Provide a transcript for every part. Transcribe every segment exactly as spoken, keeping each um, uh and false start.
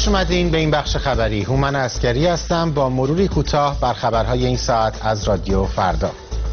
خوش اومدین به این بخش خبری. هومن عسکری هستم با مروری کوتاه بر خبرهای این ساعت از رادیو فردا.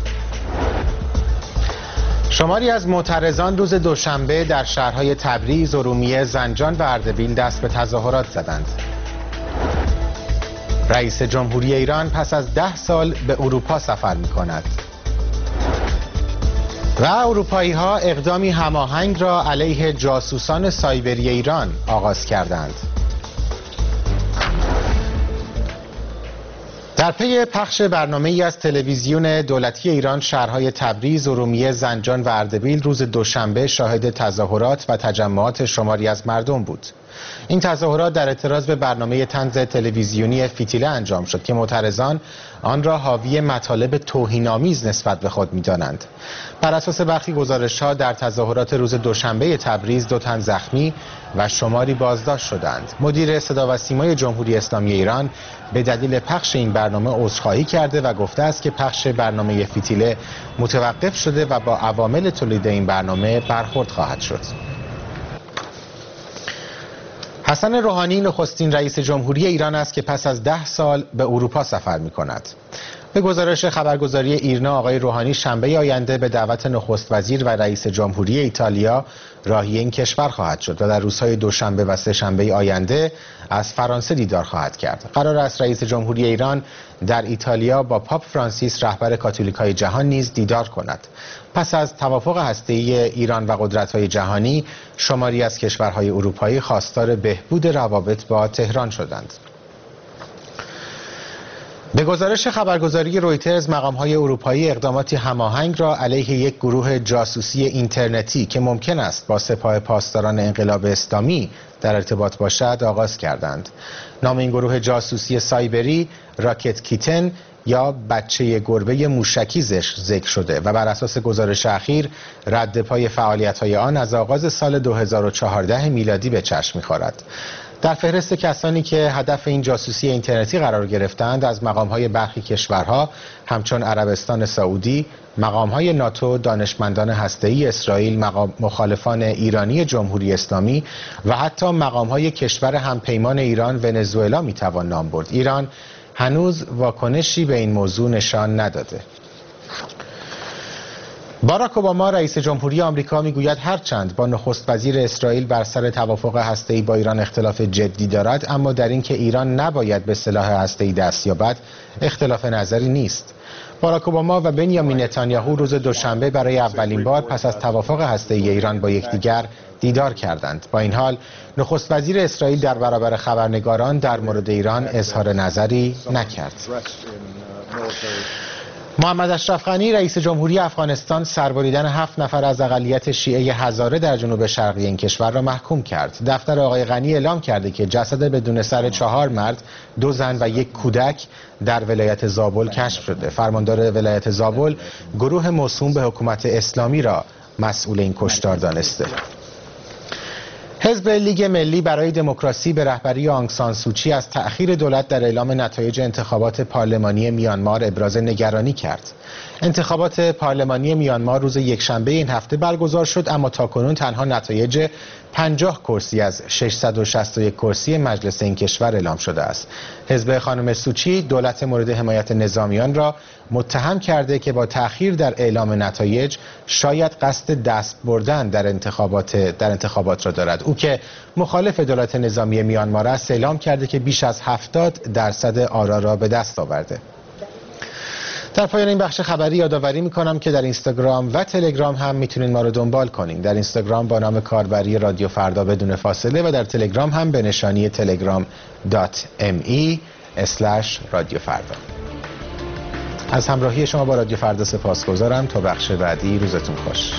شماری از معترضان روز دوشنبه در شهرهای تبریز، ارومیه، زنجان و اردبیل دست به تظاهرات زدند. رئیس جمهوری ایران پس از ده سال به اروپا سفر می کند. و اروپایی ها اقدامی هماهنگ را علیه جاسوسان سایبری ایران آغاز کردند. در پی پخش برنامه‌ای از تلویزیون دولتی ایران، شهرهای تبریز، ارومیه، زنجان و اردبیل روز دوشنبه شاهد تظاهرات و تجمعات شماری از مردم بود. این تظاهرات در اعتراض به برنامه طنز تلویزیونی فتیله انجام شد که معترضان آن را حاوی مطالب توهین‌آمیز نسبت به خود می‌دانند. بر اساس برخی گزارش‌ها در تظاهرات روز دوشنبه تبریز دو تن زخمی و شماری بازداشت شدند. مدیر صدا و سیمای جمهوری اسلامی ایران به دلیل پخش این برنامه عذرخواهی کرده و گفته است که پخش برنامه فتیله متوقف شده و با عوامل تولید این برنامه برخورد خواهد شد. حسن روحانی نخستین رئیس جمهوری ایران است که پس از ده سال به اروپا سفر می کند. به گزارش خبرگزاری ایرنا، آقای روحانی شنبه آینده به دعوت نخست وزیر و رئیس جمهوری ایتالیا راهی این کشور خواهد شد و در روزهای دوشنبه و سه‌شنبه آینده از فرانسه دیدار خواهد کرد. قرار است رئیس جمهوری ایران در ایتالیا با پاپ فرانسیس رهبر کاتولیکای جهان نیز دیدار کند. پس از توافق هسته‌ای ایران و قدرت‌های جهانی، شماری از کشورهای اروپایی خواستار بهبود روابط با تهران شدند. به گزارش خبرگزاری رویترز، مقام‌های اروپایی اقداماتی هماهنگ را علیه یک گروه جاسوسی اینترنتی که ممکن است با سپاه پاسداران انقلاب اسلامی در ارتباط باشد آغاز کردند. نام این گروه جاسوسی سایبری راکت کیتن یا بچه گربه موشکی ذکر شده و بر اساس گزارش اخیر رد پای فعالیت‌های آن از آغاز سال دو هزار و چهارده میلادی به چشم می‌خورد. در فهرست کسانی که هدف این جاسوسی اینترنتی قرار گرفتند از مقام‌های برخی کشورها همچون عربستان سعودی، مقام‌های ناتو، دانشمندان هسته‌ای اسرائیل، مقام مخالفان ایرانی جمهوری اسلامی و حتی مقام‌های کشور همپیمان ایران ونزوئلا میتوان نام برد. ایران هنوز واکنشی به این موضوع نشان نداده. باراک اوباما رئیس جمهوری آمریکا میگوید هرچند با نخست وزیر اسرائیل بر سر توافق هسته‌ای با ایران اختلاف جدی دارد، اما در اینکه ایران نباید به سلاح هسته‌ای دست یابد اختلاف نظری نیست. باراک اوباما و بنیامین نتانیاهو روز دوشنبه برای اولین بار پس از توافق هسته‌ای ایران با یکدیگر دیدار کردند. با این حال نخست وزیر اسرائیل در برابر خبرنگاران در مورد ایران اظهار نظری نکرد. محمد اشرف غنی رئیس جمهوری افغانستان سربریدن هفت نفر از اقلیت شیعه هزاره در جنوب شرقی این کشور را محکوم کرد. دفتر آقای غنی اعلام کرده که جسد بدون سر چهار مرد، دو زن و یک کودک در ولایت زابل کشف شده. فرماندار ولایت زابل گروه موسوم به حکومت اسلامی را مسئول این کشتار دانسته. حزب لیگ ملی برای دموکراسی به رهبری آنگ سان سوچی از تأخیر دولت در اعلام نتایج انتخابات پارلمانی میانمار ابراز نگرانی کرد. انتخابات پارلمانی میانمار روز یکشنبه این هفته برگزار شد، اما تاکنون تنها نتایج پنجاه کرسی از ششصد و شصت و یک کرسی مجلس این کشور اعلام شده است. حزب خانم سوچی دولت مورد حمایت نظامیان را متهم کرده که با تأخیر در اعلام نتایج شاید قصد دست بردن در انتخابات در انتخابات را دارد. او که مخالف دولت نظامی میانمار است، اعلام کرده که بیش از هفتاد درصد آرا را به دست آورده. در پایان این بخش خبری یادآوری میکنم که در اینستاگرام و تلگرام هم میتونید ما رو دنبال کنین. در اینستاگرام با نام کاربری رادیو فردا بدون فاصله و در تلگرام هم به نشانی تلگرام دات ام ای اسلش رادیو فردا. از همراهی شما با رادیو فردا سپاسگزارم. تا بخش بعدی روزتون خوش.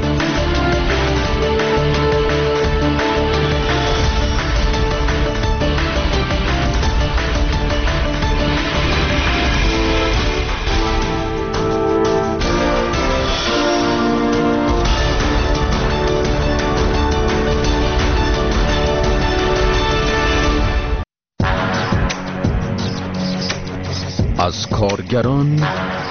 از کارگران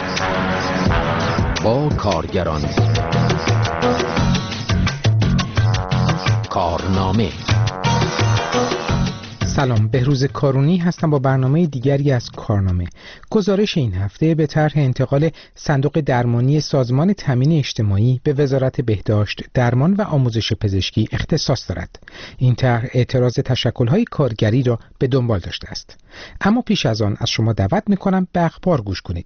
با کارگران، کارنامه سلام، بهروز کارونی هستم با برنامه دیگری از کارنامه. گزارش این هفته به طرح انتقال صندوق درمانی سازمان تامین اجتماعی به وزارت بهداشت، درمان و آموزش پزشکی اختصاص دارد. این طرح اعتراض تشکل‌های کارگری را به دنبال داشته است. اما پیش از آن از شما دعوت می‌کنم به اخبار گوش کنید.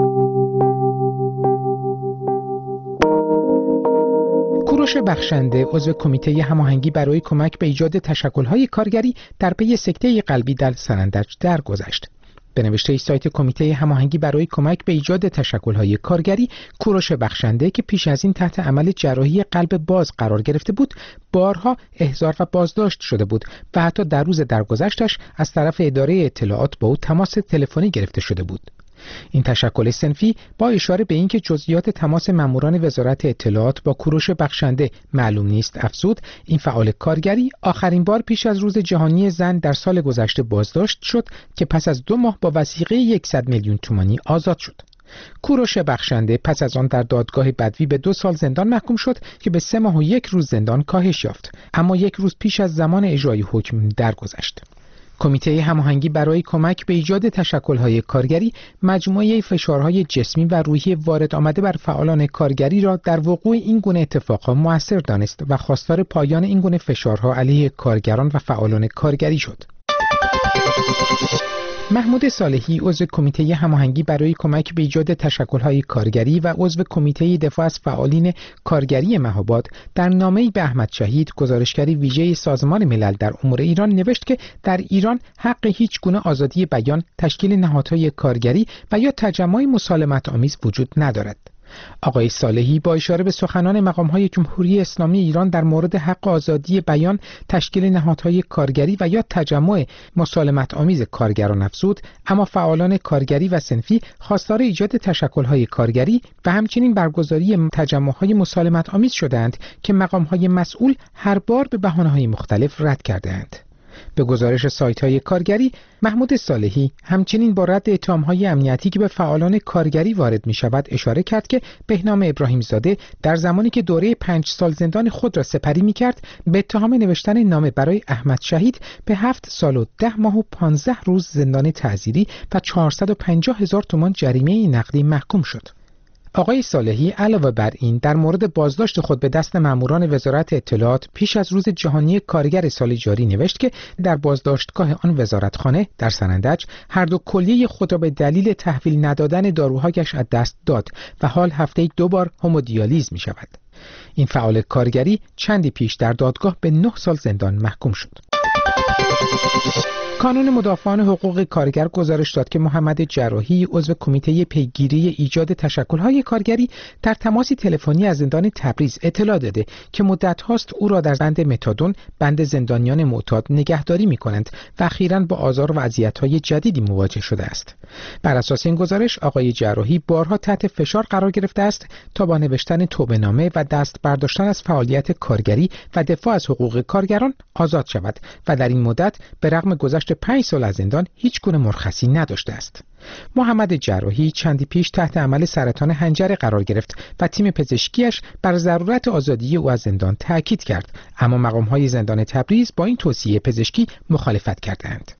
کوروش بخشنده، عضو کمیته هماهنگی برای کمک به ایجاد تشکل‌های کارگری در پی سکته قلبی در سنندج درگذشت. به نوشته سایت کمیته هماهنگی برای کمک به ایجاد تشکل‌های کارگری، کوروش بخشنده که پیش از این تحت عمل جراحی قلب باز قرار گرفته بود، بارها احضار و بازداشت شده بود و حتی در روز درگذشتش از طرف اداره اطلاعات با او تماس تلفنی گرفته شده بود. این تشکل صنفی با اشاره به اینکه جزئیات تماس ماموران وزارت اطلاعات با کوروش بخشنده معلوم نیست افزود، این فعال کارگری آخرین بار پیش از روز جهانی زن در سال گذشته بازداشت شد که پس از دو ماه با وثیقه صد میلیون تومانی آزاد شد. کوروش بخشنده پس از آن در دادگاه بدوی به دو سال زندان محکوم شد که به سه ماه و یک روز زندان کاهش یافت، اما یک روز پیش از زمان اجرای حکم درگذشت. کمیته هماهنگی برای کمک به ایجاد تشکل‌های کارگری مجموعه فشارهای جسمی و روحی وارد آمده بر فعالان کارگری را در وقوع این گونه اتفاقها مؤثر دانست و خواستار پایان این گونه فشارها علیه کارگران و فعالان کارگری شد. محمود صالحی، عضو کمیته هماهنگی برای کمک به ایجاد تشکل‌های کارگری و عضو کمیته دفاع از فعالین کارگری مهاباد، در نامه‌ای به احمد شهید، گزارشگر ویژه سازمان ملل در امور ایران، نوشت که در ایران حق هیچ گونه آزادی بیان، تشکیل نهادهای کارگری و یا تجمع مسالمت آمیز وجود ندارد. آقای صالحی با اشاره به سخنان مقام‌های جمهوری اسلامی ایران در مورد حق آزادی بیان، تشکیل نهادهای کارگری و یا تجمع مسالمت آمیز کارگران افزود، اما فعالان کارگری و صنفی خواستار ایجاد تشکل‌های کارگری و همچنین برگزاری تجمع‌های مسالمت آمیز شدند که مقام‌های مسئول هر بار به بهانه‌های مختلف رد کردند. به گزارش سایت‌های کارگری، محمود صالحی همچنین با رد اتهام‌های امنیتی که به فعالان کارگری وارد می‌شود اشاره کرد که بهنام ابراهیم زاده در زمانی که دوره پنج سال زندان خود را سپری می‌کرد، به اتهام نوشتن نامه برای احمد شهید به هفت سال و ده ماه و پانزده روز زندان تعزیری و چهارصد و پنجاه هزار تومان جریمه نقدی محکوم شد. آقای صالحی علاوه بر این در مورد بازداشت خود به دست ماموران وزارت اطلاعات پیش از روز جهانی کارگر سال جاری نوشت که در بازداشتگاه آن وزارتخانه در سنندج هر دو کلیه خود را به دلیل تحویل ندادن داروهایش از دست داد و حال هفته‌ای دو بار همودیالیز می شود. این فعال کارگری چندی پیش در دادگاه به نه سال زندان محکوم شد. کانون مدافعان حقوق کارگر گزارش داد که محمد جراحی، عضو کمیته پیگیری ایجاد تشکل‌های کارگری، در تماسی تلفنی از زندان تبریز اطلاع داده که مدت هاست او را در بند متادون، بند زندانیان معتاد، نگهداری می‌کنند و اخیراً با آزار و اذیت‌های جدیدی مواجه شده است. بر اساس این گزارش، آقای جراحی بارها تحت فشار قرار گرفته است تا با نوشتن توبه‌نامه و دست برداشتن از فعالیت کارگری و دفاع از حقوق کارگران آزاد شود و در این مدت به رغم گذشت پنج سال از زندان هیچ گونه مرخصی نداشته است. محمد جراحی چندی پیش تحت عمل سرطان حنجره قرار گرفت و تیم پزشکیش بر ضرورت آزادی او از زندان تاکید کرد، اما مقام‌های زندان تبریز با این توصیه پزشکی مخالفت کردند.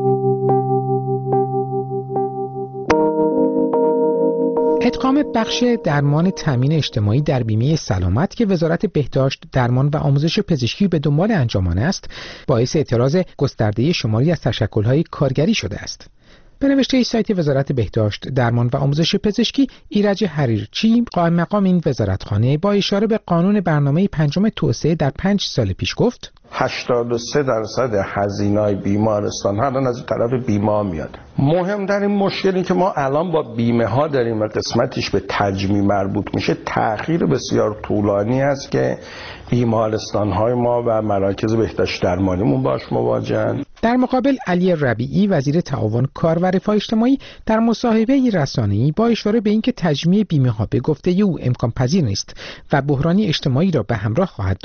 ادغام بخش درمان تامین اجتماعی در بیمه سلامت که وزارت بهداشت، درمان و آموزش پزشکی به دنبال انجام آن است، باعث اعتراض گسترده شماری از تشکل‌های کارگری شده است. به نوشته سایت وزارت بهداشت، درمان و آموزش پزشکی، ایرج حریرچی، قائم مقام این وزارتخانه، با اشاره به قانون برنامه پنجم توسعه در پنج سال پیش گفت: هشتاد و سه درصد هزینه‌های بیمارستان ها الان از طرف بیمه میاد. مهمترین مشکلی که ما الان با بیمه ها داریم و قسمتش به تجمیع مربوط میشه، تأخیر بسیار طولانی است که بیمارستان های ما و مراکز بهداشت درمانیمون باش مواجهن. در مقابل علی ربیعی، وزیر تعاون کار و رفاه اجتماعی، در مصاحبه رسانه‌ای با اشاره به اینکه تجمیع بیمه ها به گفته او امکان پذیر نیست و بحرانی اجتماعی را به همراه خواهد داشت،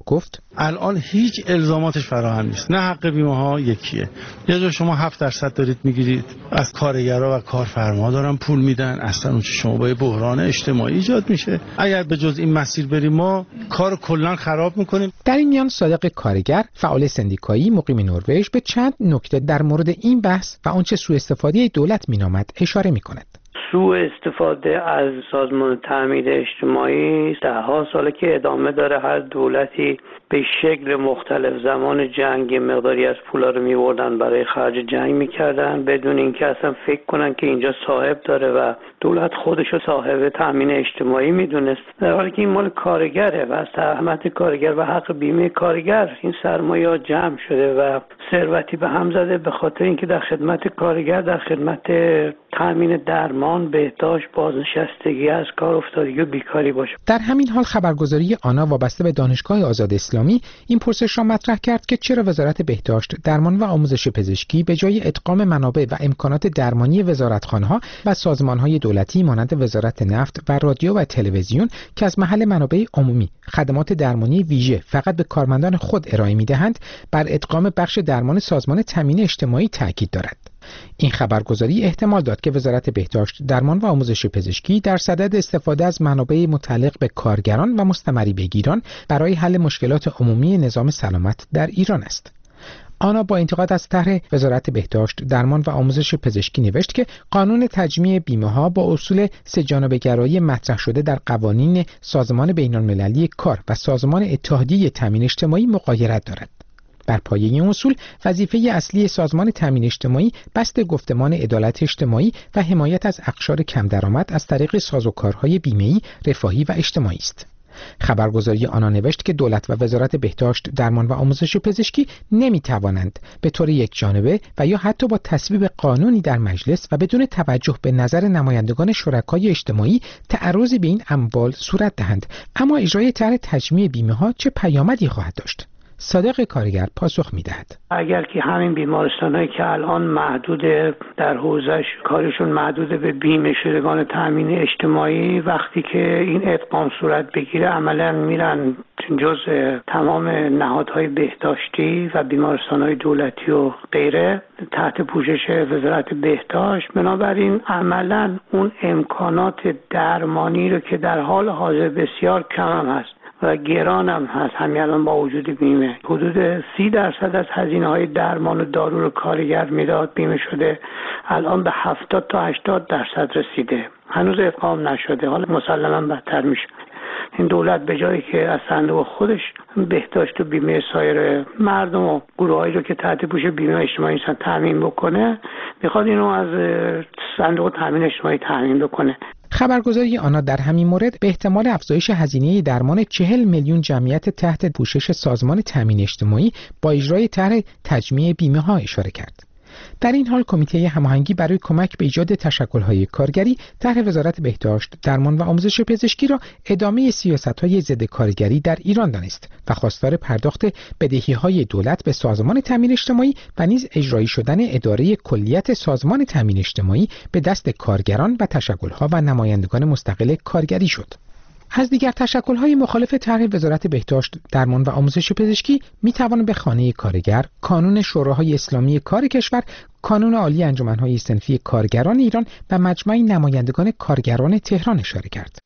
گفت الان هیچ الزاماتش فراهم نیست. نه حق بیمه ها یکیه. یه جا شما هفت درصد دارید میگیرید از کارگرها و کارفرما دارن پول میدن، اصلا اون شما با بحران اجتماعی ایجاد میشه. اگر به جز این مسیر بریم ما کار کلا خراب میکنیم. در این میان صادق کارگر، فعال سندیکایی مقیم نروژ، به چند نکته در مورد این بحث و آنچه سوء استفاده دولت مینامد اشاره میکند. سوء استفاده از سازمان تامین اجتماعی ده ها ساله که ادامه داره. هر دولتی به شکل مختلف زمان جنگ مقداری از پولا رو می‌بردن برای خرج جنگ می‌کردن بدون اینکه اصلا فکر کنن که اینجا صاحب داره و دولت خودشو صاحب تامین اجتماعی میدونست، در حالی که این مال کارگره و از تهمت کارگر و حق بیمه کارگر این سرمایه جمع شده و ثروتی به هم زده به خاطر اینکه در خدمت کارگر، در خدمت تامین درمان، بهداشت، بازنشستگی از کار افتادگی و بیکاری باشه. در همین حال خبرگزاری آنا وابسته به دانشگاه آزاد اسلامی این پرسش را مطرح کرد که چرا وزارت بهداشت، درمان و آموزش پزشکی به جای ادغام منابع و امکانات درمانی وزارتخانه‌ها و سازمان‌های دولتی مانند وزارت نفت و رادیو و تلویزیون که از محل منابع عمومی خدمات درمانی ویژه فقط به کارمندان خود ارائه می‌دهند، بر ادغام بخش درمان سازمان تامین اجتماعی تاکید دارد. این خبرگزاری احتمال داد که وزارت بهداشت، درمان و آموزش پزشکی در صدد استفاده از منابع متعلق به کارگران و مستمری بگیران برای حل مشکلات عمومی نظام سلامت در ایران است. آنا با انتقاد از طرح وزارت بهداشت، درمان و آموزش پزشکی نوشت که قانون تجمیع بیمه ها با اصول سه‌جانبه‌گرایی مطرح شده در قوانین سازمان بین‌المللی کار و سازمان اتحادیه تامین اجتماعی مغایرت دارد. بر پایه این اصول وظیفه اصلی سازمان تامین اجتماعی بست گفتمان عدالت اجتماعی و حمایت از اقشار کم درآمد از طریق سازوکارهای بیمه‌ای، رفاهی و اجتماعی است. خبرگزاری آنا نوشت که دولت و وزارت بهداشت، درمان و آموزش پزشکی نمی‌توانند به طور یکجانبه و یا حتی با تصویب قانونی در مجلس و بدون توجه به نظر نمایندگان شرکای اجتماعی تعرضی به این اموال صورت دهند. اما اجرای طرح تجمیع بیمه‌ها چه پیامدی خواهد داشت؟ صادق کارگر پاسخ می‌دهد. اگر که همین بیمارستان‌هایی که الان محدود در حوزه‌اش کارشون محدود به بیمه شدگان تامین اجتماعی، وقتی که این ادغام صورت بگیره عملاً میرن جزء تمام نهادهای بهداشتی و بیمارستان‌های دولتی و غیره تحت پوشش وزارت بهداشت. بنابراین عملاً اون امکانات درمانی رو که در حال حاضر بسیار کم هم هست و گران هم هست، همین الان با وجود بیمه حدود سی درصد از هزینه های درمان و دارو رو کارگر میداد بیمه شده، الان به هفتاد تا هشتاد درصد رسیده، هنوز ادغام نشده، حالا مسلما بدتر میشه. این دولت به جایی که از صندوق خودش بهداشت و بیمه سایر مردم و گروهایی رو که تحت پوش بیمه اجتماعی هستن تامین بکنه، میخواد اینو از صندوق تامین اجتماعی تامین بکنه. خبرگزاری آنا در همین مورد به احتمال افزایش هزینه درمان چهل میلیون جمعیت تحت پوشش سازمان تامین اجتماعی با اجرای طرح تجمیع بیمه ها اشاره کرد. در این حال کمیته هماهنگی برای کمک به ایجاد تشکل‌های کارگری طرح وزارت بهداشت، درمان و آموزش پزشکی را ادامه سیاست‌های ضد کارگری در ایران دانست و خواستار پرداخت بدهی‌های دولت به سازمان تامین اجتماعی و نیز اجرایی شدن اداره کلیت سازمان تامین اجتماعی به دست کارگران و تشکل‌ها و نمایندگان مستقل کارگری شد. از دیگر تشکل‌های مخالف طرح وزارت بهداشت، درمان و آموزش پزشکی می‌توان به خانه کارگر، کانون شوراهای اسلامی کار کشور، کانون عالی انجمن‌های صنفی کارگران ایران و مجمع نمایندگان کارگران تهران اشاره کرد.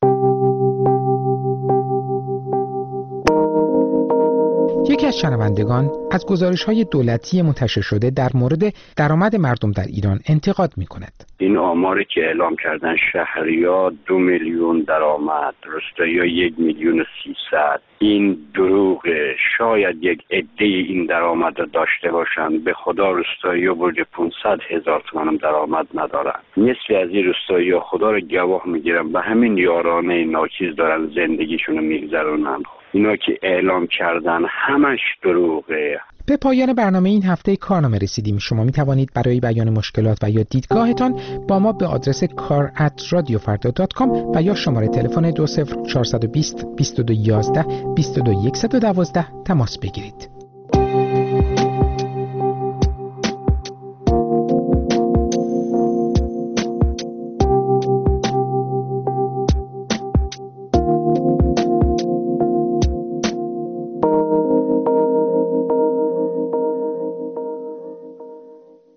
یکی از شنوندگان از گزارش‌های دولتی منتشر شده در مورد درآمد مردم در ایران انتقاد می‌کند. این آماری که اعلام کردن شهریار دو میلیون درآمد، روستایی‌ها یک میلیون و سیصد، این دروغه. شاید یک عده این درآمد را داشته باشند، به خدا روستایی‌ها برج پانصد هزار تومان درآمد ندارن. نصفی از این روستایی‌ها خدا را گواه میگیرن به همین یارانه ناچیز دارن زندگیشونو میگذرونن. اینا که اعلام کردن همش دروغه. به پایان برنامه این هفته کارنامه رسیدیم. شما می توانید برای بیان مشکلات و یا دیدگاهتان با ما به آدرس کار ات رادیو فردا دات کام و یا شماره تلفن دو صفر چهار دو صفر بیست بیست و دو یازده بیست و دو صفر یک یک دو تماس بگیرید.